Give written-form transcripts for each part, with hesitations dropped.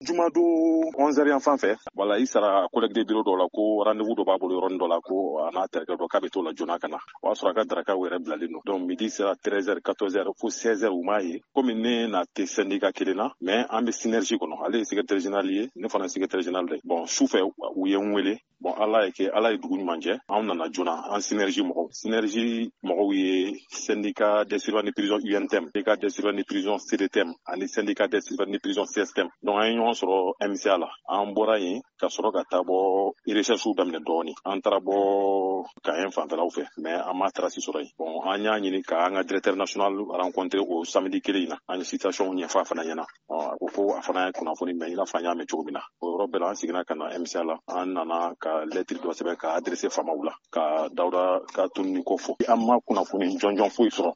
Jumado 11h yan fan fɛ wala i sara collègue de bureau dɔ la ko rendez-vous dɔ b'a bolo yɔrɔnin dɔ la ko a n'a terikɛ dɔ k'a bɛ t'o la joona ka na o y'a sɔrɔ a ka darakaw yɛrɛ bilalen don donc midi sera 13h 14h fo 16h u m'a ye komi ne n'a tɛ syndicat kelen na mais an bɛ synergie kɔnɔ ale ye secrétaire général ye ne fana ye secrétaire général de bon sufɛ u ye n wele bon ala ye dugu ɲuman jɛ an nana joona an synergie mɔgɔw ye syndicat des surveillants de prison UNTM syndicat des surveillants de prison CDTM ani syndicat des surveillants de prison CSTM donc an ye ɲɔgɔn sɔrɔ MCA la an bɔra yen ka sɔrɔ ka taa bɔ recherche daminɛ dɔɔni an taara bɔ Kayen fanfɛlaw fɛ mais an ma trace sɔrɔ yen bon an y'a ɲini ka an ka directeur national rencontrer o samedi kelen in na an ye situation ɲɛfɔ a fana ɲɛna a ko fo a fana ye kunnafoni mɛn i n'a fɔ an y'a mɛn cogo min na o yɔrɔ bɛɛ la an seginna ka na MCA la an nana ka lettre dɔ sɛbɛn ka adressé faamaw la ka Dawuda ka tunu ko fɔ an ma kunnafoni jɔnjɔn foyi sɔrɔ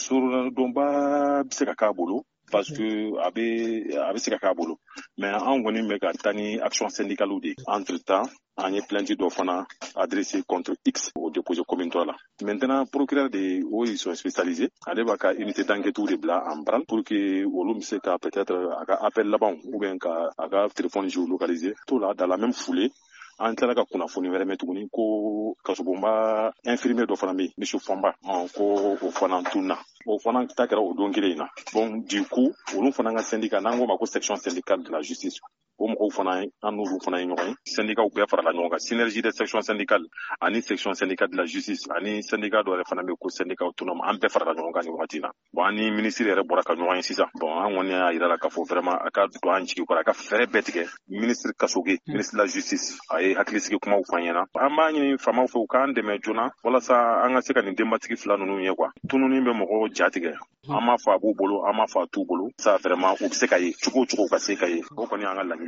surudonba bɛ se ka k'a bolo parce que a bɛ se ka k'a bolo mais an kɔni bɛ ka taa ni action syndicale de entre temps an ye plainte dɔ fana adressé contre X o déposé commune la maintenant procureur de o ils sont spécialisés ale b'a ka unité d'enquête de bila en branle pour que olu bɛ se ka peut-être a ka appel laban ou bien ka a ka téléphone géolocalisé tout là dans la même foulée an tilala ka kunnafoni wɛrɛ mɛn tuguni ko kasobonba infirmier dɔ fana bɛ yen monsieur Fɔnba ko o fana tunna o fana ta kɛra o don kelen in na bon du coup olu fana ka syndicat n'an k'o ma ko section syndicale de la justice o mɔgɔw fana an n'olu fana ye ɲɔgɔn ye syndicat bɛɛ farala ɲɔgɔn kan synergie des sections syndicales ani section syndicale de la justice ani syndicat dɔ yɛrɛ fana bɛ ko syndicat autonome an bɛɛ farala ɲɔgɔn kan nin wagati na bon an ni ministre yɛrɛ bɔra ka ɲɔgɔn ye sisan bon an kɔni y'a yira la k'a fɔ vraiment a ka don an jigi kɔrɔ a ka fɛɛrɛ bɛɛ tigɛ ministre Kasoge ministre de la justice a ye hakilisigi kumaw fɔ an ɲɛna an b'a ɲini faamaw fɛ u k'an dɛmɛ joona walasa an ka se ka nin denbatigi fila ninnu ye quoi tununi bɛ mɔgɔw ja tigɛ an m'a fɔ a b'u bolo an m'a fɔ a t'u bolo ça vraiment u bɛ se ka ye cogo o cogo ka se ka ye o kɔni y'an ka laɲini